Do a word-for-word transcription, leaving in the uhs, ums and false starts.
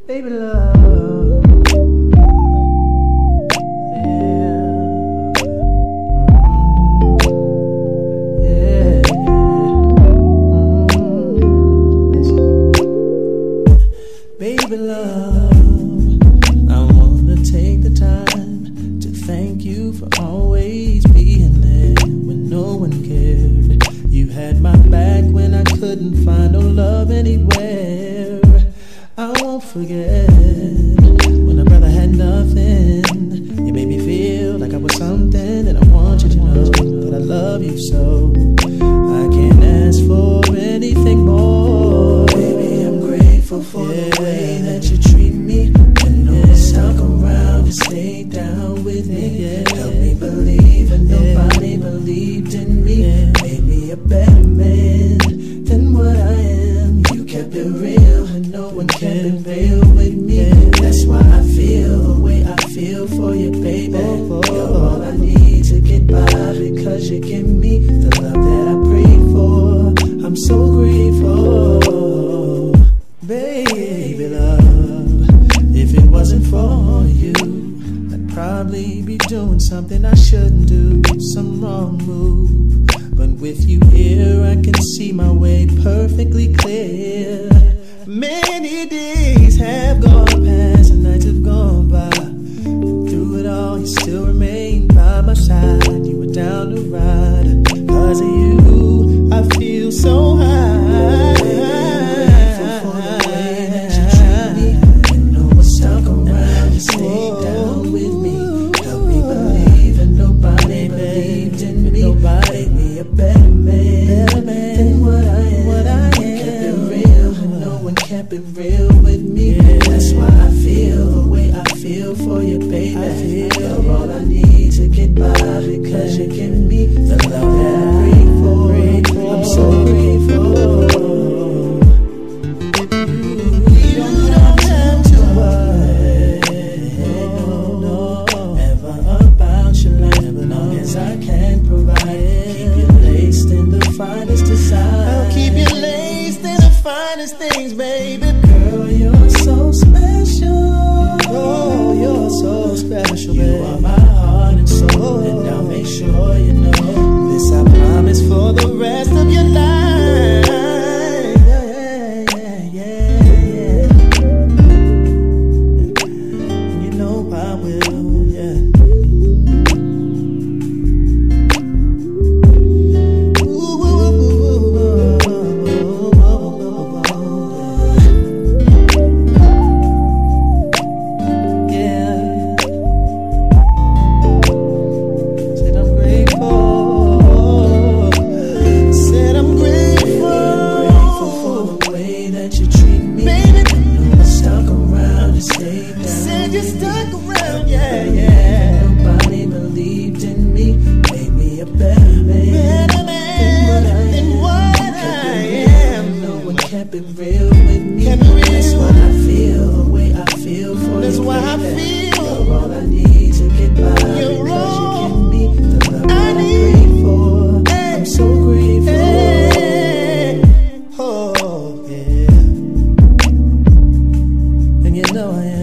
baby love. Baby love, I wanna take the time to thank you for always being there when no one cared. You had my back when I couldn't find no love anywhere. I won't forget when a brother had nothing. You made me feel like I was something, and I want you to know that I love you so. I can't ask for anything more. Baby, I'm grateful for yeah. the way that you treat me. And know yeah. stuck around and stayed down with me. Yeah. Help me believe, and nobody yeah. believed in me. Yeah. Made me a better man than what I am. You kept it real, and no one kept it real with me. Yeah. That's why I feel the way I feel for you, baby. Oh, oh, You're all I need to get by, because you give me the love that I pray for. I'm so grateful, baby love. If it wasn't for you, I'd probably be doing something I shouldn't do, some wrong move. But with you here, I can see my way perfectly clear. Many days have gone past and nights have gone by, and through it all, you still remain by my side. You were down to ride. Cause of you, I feel so high. Grateful for the way that you treat me. You know I stuck around and stayed down with me. Help me believe, and nobody believed in me. Nobody made me a better man than what I am. What I am. Kept it real, and no one kept it real with me. Yeah. That's why I feel the way I feel for you, baby. I feel You're all I need to get by, because you give me the love that I pray for. I'm so grateful. You don't have to worry, no, no, ever about your life, as long as I can provide. Keep you laced in the finest design. I'll keep you laced in the finest things, baby. Girl, you're so special. Oh, you're so special, baby. You are my heart and soul, and I'll make sure you know this. I promise for the rest of your life. Yeah, yeah, yeah, yeah. You know I will, yeah. Ooh, ooh, ooh, ooh, ooh, ooh, ooh. Yeah. Said I'm grateful. Said I'm grateful. Grateful for the way that you treat me. Baby, I know I stuck around and stayed down. Said you stuck around, yeah, yeah. Nobody believed in me. Made me a better man, better man than what I am. No one kept it real with me. Kept it real. That's why I feel the way I feel for That's you. That's why I feel. You're all I need to get by. You're because all you give me the love I that need. I pray for. Hey. I'm so grateful. Hey. Oh, yeah. And you know I am.